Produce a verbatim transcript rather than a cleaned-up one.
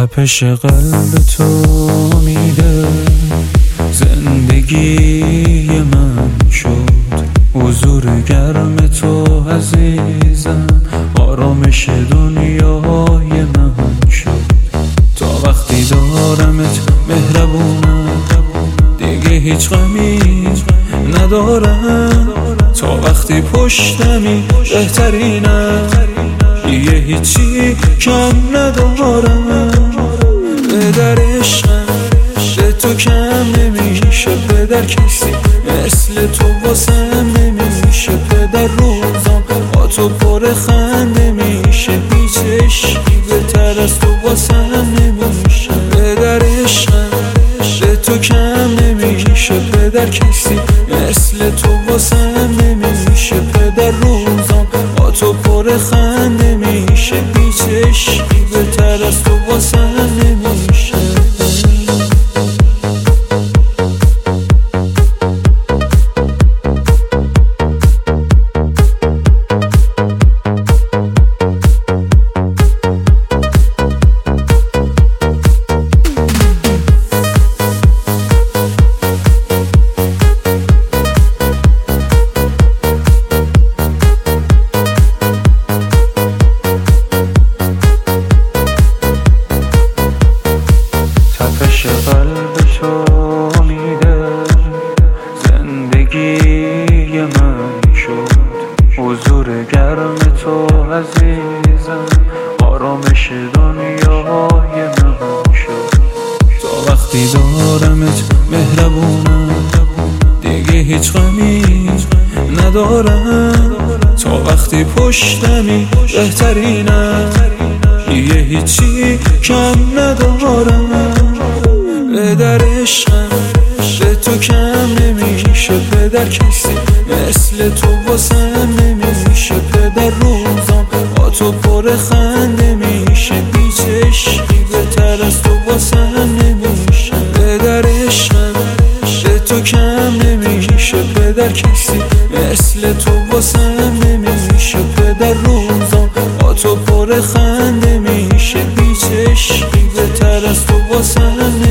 تپش قلب تو میده زندگی من شد، حضور گرم تو عزیزم آرامش دنیای من شد. تا وقتی دارمت مهربونم دیگه هیچ غمی ندارم، تا وقتی پشتمی بهترینم دیگه هیچی کم ندارم. به در عشقم به تو کم نمیشه، به در کسی مثل تو واسم نمیشه. به در روزم با تو پر خنده میشه، هیچ عشقی بهتر از تو واسم نمیشه. به در عشقم به تو کم نمیشه، به در کسی مثل تو واسم نمیشه. به در روزم با تو پر خنده میشه، هیچ عشقی بهتر از تو واسم نمیشه. تپش قلب تو میده زندگی من شد، حضور گرم تو عزیزم آرامش دنیای من شد. تا وقتی دارمت مهربونم دیگه هیچ غمی ندارم، تا وقتی پشتمی بهترینم دیگه هیچی کم ندارم. به در عشقم به تو کم نمیشه، به در کسی مثل تو واسم نمیشه. به در روزم با تو پر خنده میشه، هیچ عشقی بهتر از تو واسم نمیشه. به در عشقم به تو کم نمیشه، به در کسی مثل تو واسم نمیشه. به در روزم با تو پر خنده میشه، هیچ عشقی بهتر از تو واسم نمیشه.